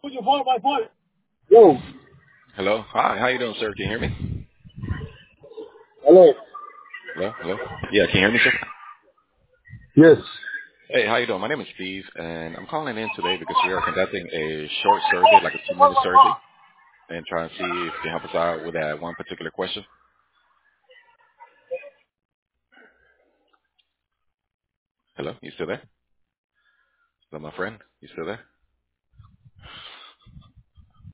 Put your phone on my phone. Yo. Hello. Hi. How you doing, sir? Can you hear me? Hello. Hello. Hello. Yeah. Can you hear me, sir? Yes. Hey, how you doing? My name is Steve, and I'm calling in today because we are conducting a short survey, like a 2-minute survey, and trying to see if you can help us out with that one particular question. Hello. You still there? Hello, my friend. You still there?